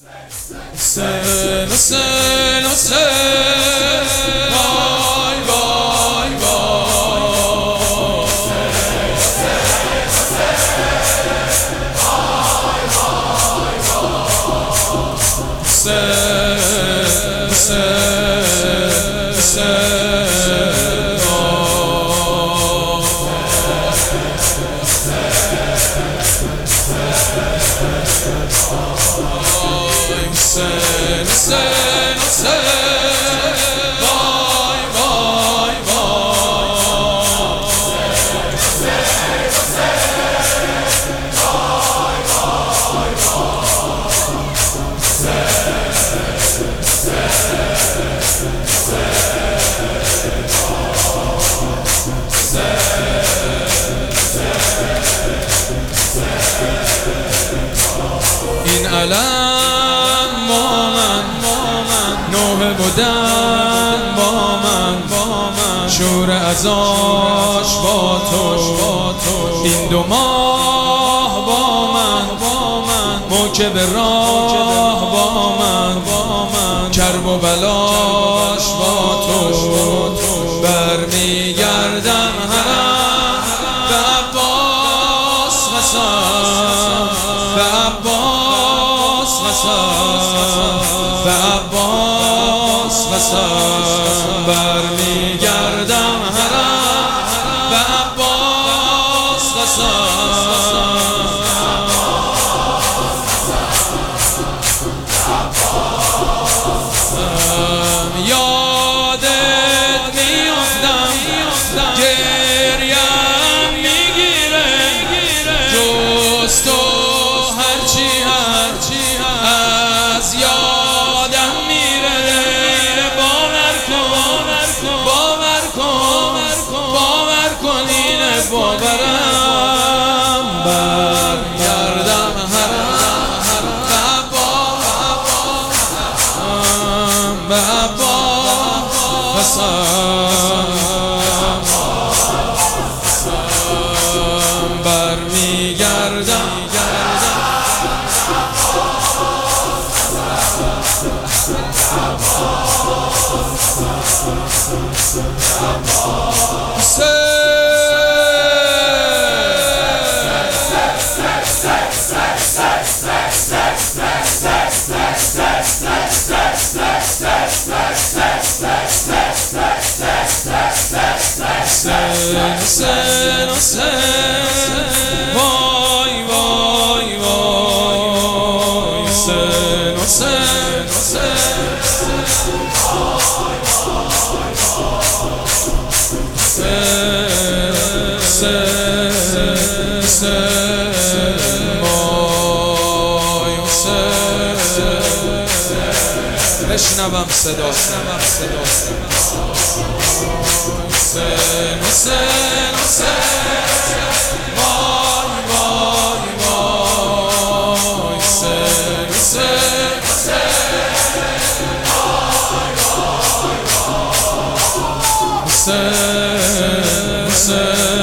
حسین حسین حسین وای وای وای حسین حسین حسین حسین وای وای این علم با من نوحه بودن با من شور ازاش با تو این 2 ماه با من موکب راه با من کرب و بلاش با تو برمیگردم هرم به عباس قسم به عباس قسم به عباس قسم برمیگردم هرم به عباس قسم یادت میافتم گریم میگیره جز تو هرچی از یادم میره باور کن اینه باورم برگردم هرم به عباس برمیگردم حسین حسین وای وای وای حسین حسین بشنوم صدا حسین حسین وای وای وای حسین حسین حسین